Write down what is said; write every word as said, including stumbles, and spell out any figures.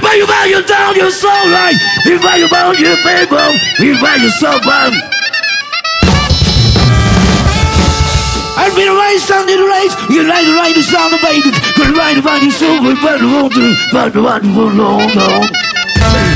you bow you down your soul right. If I you bow your people, if I you so bad. I've been raised under the race. You like the right to sound of babies. Could write about your soul, but the water, but the water for long, long.